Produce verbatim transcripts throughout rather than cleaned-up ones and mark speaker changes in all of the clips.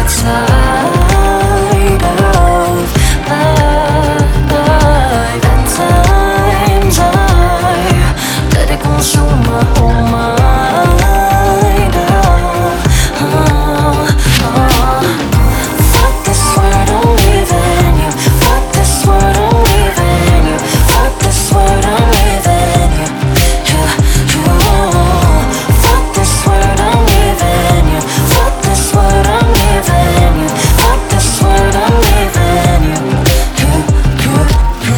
Speaker 1: tide of life. At times I let it consume my whole mind. Oh, oh, oh. Fuck this word, I'm leaving you. Fuck this word, I'm leaving you. Fuck this word, I'm leaving you. You, you. Fuck this word, I'm leaving you. Fuck this word, I'm leaving you. Fuck this word, I'm leaving you. You, you, you.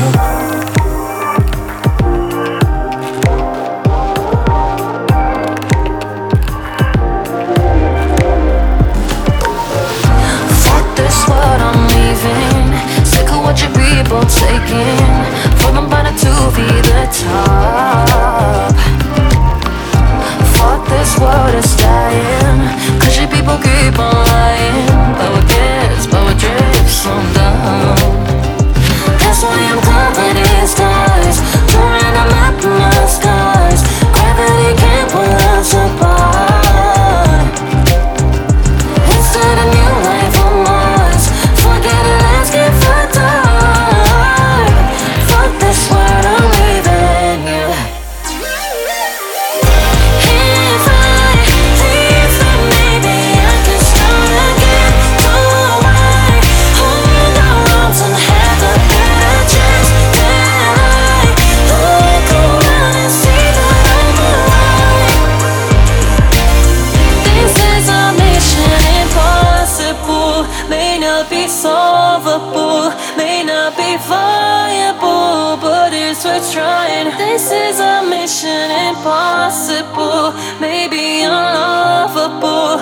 Speaker 1: Fuck this word, I'm leaving. Sick of what your people taking. From the bottom to be the top. Fuck this world, it's dying. Cause your people keep on lying. Power gets, power drips on down. That's why I'm confident stars. Drawing a map in the stars. Gravity can't pull us apart. Instead of new life on Mars. Forget it, let's get fucked up. Fuck this word, I'm leaving you. If I leave, then maybe I can start again. Don't worry, hold me in your arms and have a better chance. Then I look around and see that I'm alive. This is a mission impossible. May not be solvable, may not be viable, but it's worth trying. This is a mission impossible, maybe unlovable,